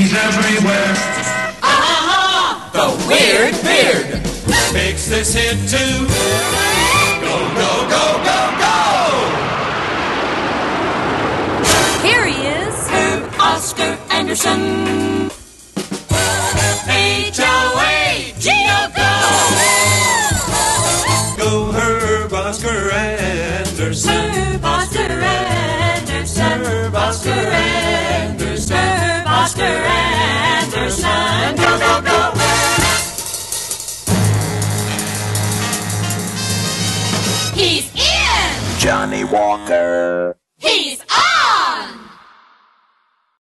He's everywhere. The Weird Beard makes this hit too. Go, go, go, go, go! Here he is, Herb Oscar Anderson. H-O-A-G-O, go! Go, Herb Oscar Anderson. Herb Oscar Anderson. Herb Oscar Anderson. Herb Oscar Anderson. Go, go, go! he's in, Johnny Walker. he's on.